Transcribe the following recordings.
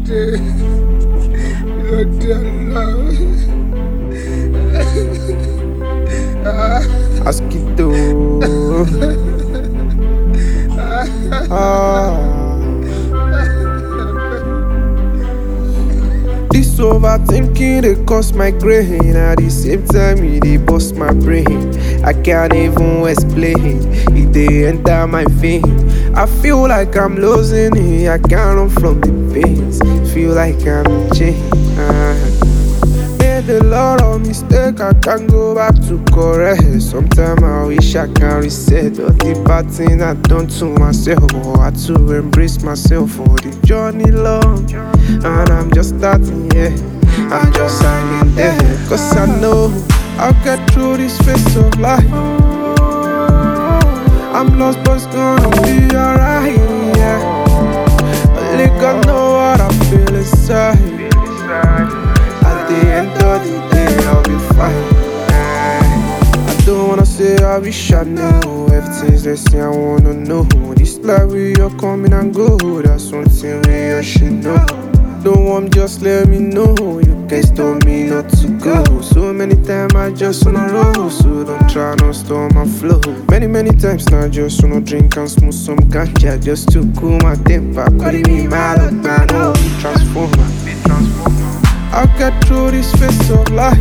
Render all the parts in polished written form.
day, your dear love. Asquito. This overthinking they cause my grain. At the same time, it dey bust my brain. I can't even explain. It dey enter my vein. I feel like I'm losing it. I can't run from the pains. Feel like I'm in chains. Made a lot of mistakes, I can't go back to correct. Sometimes I wish I can reset all the bad things I done to myself. Oh, I had to embrace myself for the journey long, and I'm just starting, yeah. I'm just hanging there, cause I know I'll get through this phase of life. I'm lost but it's gonna be alright, yeah. Only God know what I feel inside. At the end of the day, I'll be fine. I don't wanna say I wish I knew everything's the same, I wanna know. This life we all coming and go, that's one thing we all should know. Don't want just let me know, you guys told me not to go. So many times I just wanna roll, so don't try to stop my flow. Many times now I just wanna drink and smoke some ganja just to cool my temper. Could be mad at man, oh, transformer. I'll get through this phase of life.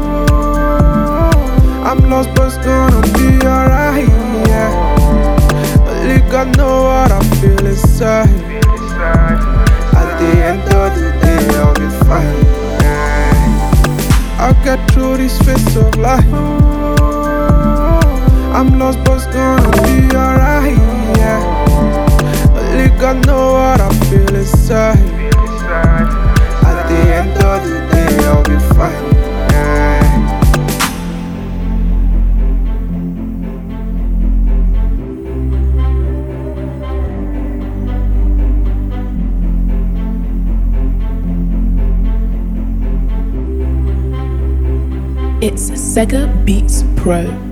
I'm lost but it's gonna be alright, yeah. Only God know what I feel inside. At the end of the day, I'll be fine, yeah. I'll get through this phase of life. I'm lost but it's gonna be alright, yeah. Only God know what I feel inside. At the end of the day, I'll be fine, yeah. It's Sega Beats Pro.